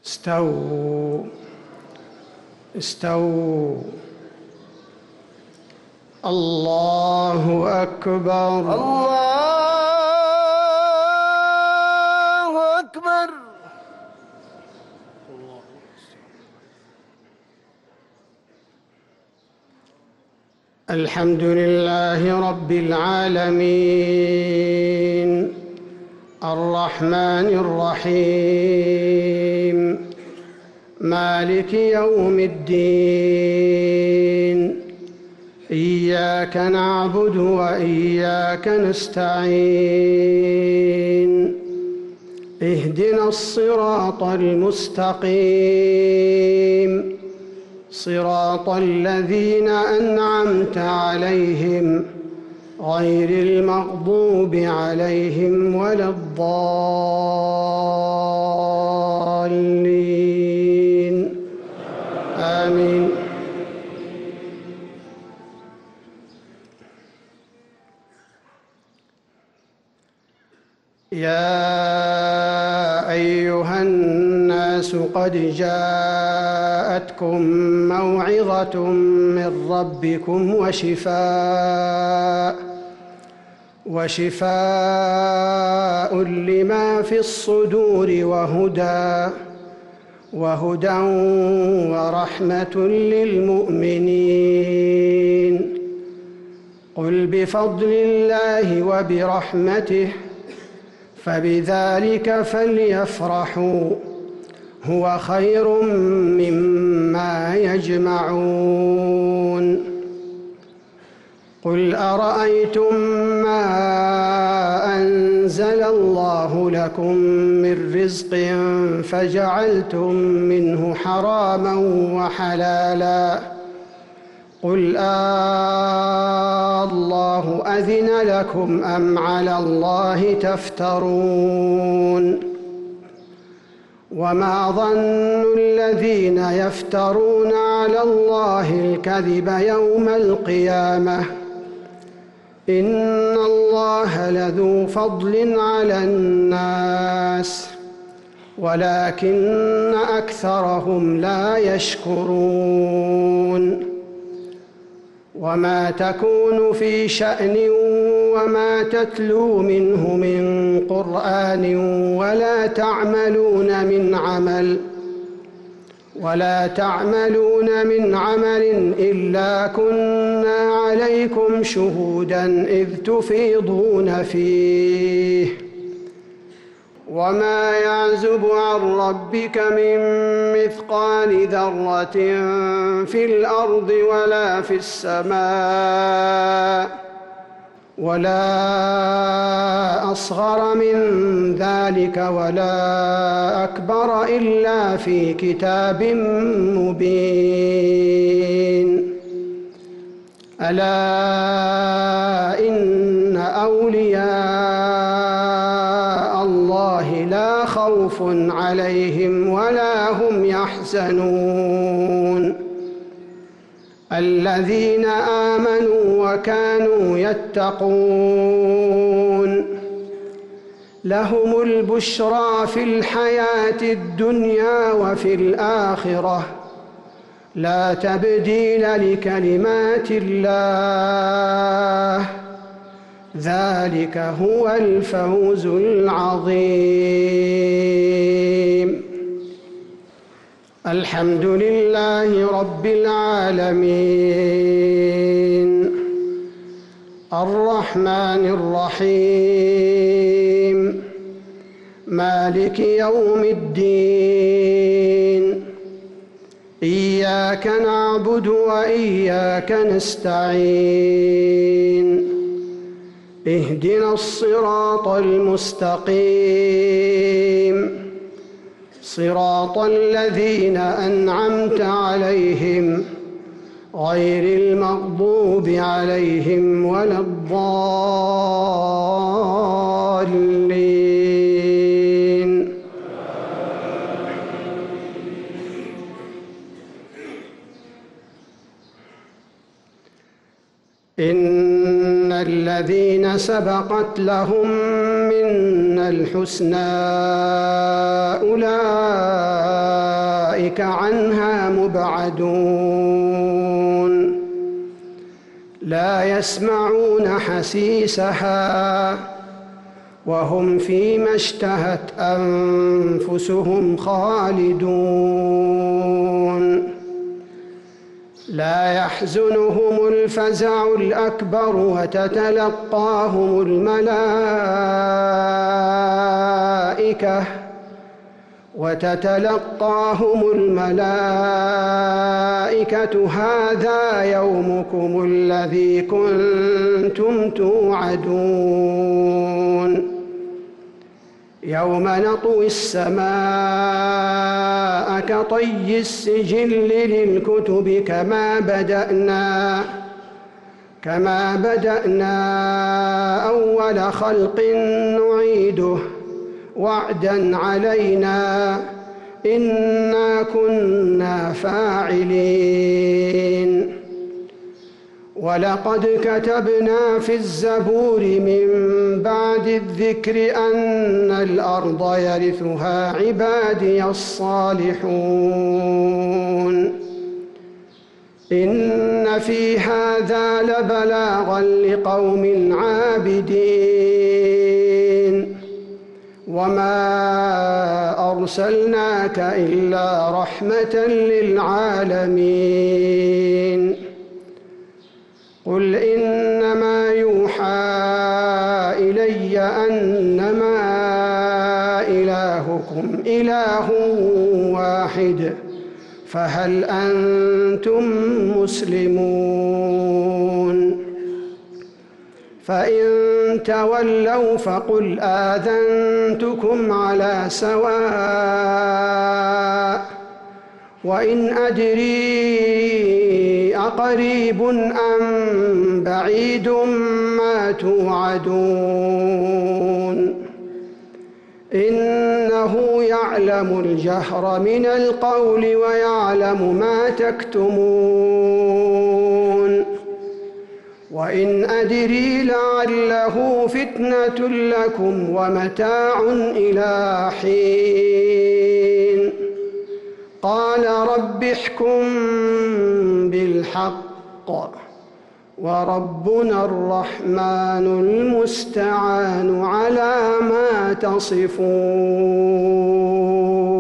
استووا استووا. الله أكبر. الله أكبر. الحمد لله رب العالمين الرحمن الرحيم مالك يوم الدين. إياك نعبد وإياك نستعين. اهدنا الصراط المستقيم صراط الذين أنعمت عليهم غير المغضوب عليهم ولا الضالين. آمين. يا أيها الناس قد جاءتكم موعظة من ربكم وشفاء لما في الصدور وهدى ورحمة للمؤمنين. قل بفضل الله وبرحمته فبذلك فليفرحوا هو خير مما يجمعون. قل أرأيتم ما أنزل الله لكم من رزق فجعلتم منه حراما وحلالا قل الله أذن لكم أم على الله تفترون. وما ظن الذين يفترون على الله الكذب يوم القيامة إن الله لذو فضل على الناس ولكن أكثرهم لا يشكرون. وما تكون في شأن وما تتلو منه من قرآن ولا تعملون من عمل إلا كنا عليكم شهودا إذ تفيضون فيه. وما يعزب عن ربك من مثقال ذرة في الأرض ولا في السماء ولا أصغر من ذلك ولا أكبر إلا في كتاب مبين. ألا إن أولياء الله لا خوف عليهم ولا هم يحزنون الذين آمنوا وكانوا يتقون. لهم البشرى في الحياة الدنيا وفي الآخرة لا تبديل لكلمات الله ذلك هو الفوز العظيم. الحمد لله رب العالمين الرحمن الرحيم مالك يوم الدين. إياك نعبد وإياك نستعين. اهدنا الصراط المستقيم صراط الذين أنعمت عليهم غير المغضوب عليهم ولا الضالين. إن الذين سبقت لهم منا الحسنى أولئك أولئك عنها مبعدون لا يسمعون حسيسها وهم فيما اشتهت أنفسهم خالدون لا يحزنهم الفزع الأكبر وتتلقاهم الملائكة هذا يومكم الذي كنتم توعدون يوم نطوي السماء كطي السجل للكتب كما بدأنا أول خلق نعيده وعدا علينا إنا كنا فاعلين ولقد كتبنا في الزبور من بعد الذكر أن الأرض يرثها عبادي الصالحون إن في هذا لبلاغا لقوم عابدين وما أرسلناك إلا رحمة للعالمين قل إنما يوحى إلي أنما إلهكم إله واحد فهل أنتم مسلمون فإن تولوا فقل آذنتكم على سواء وإن أدري أقريب أم بعيد ما توعدون إنه يعلم الجهر من القول ويعلم ما تكتمون وإن أدري لعله فتنة لكم ومتاع إلى حين قال رب احكم بالحق وربنا الرحمن المستعان على ما تصفون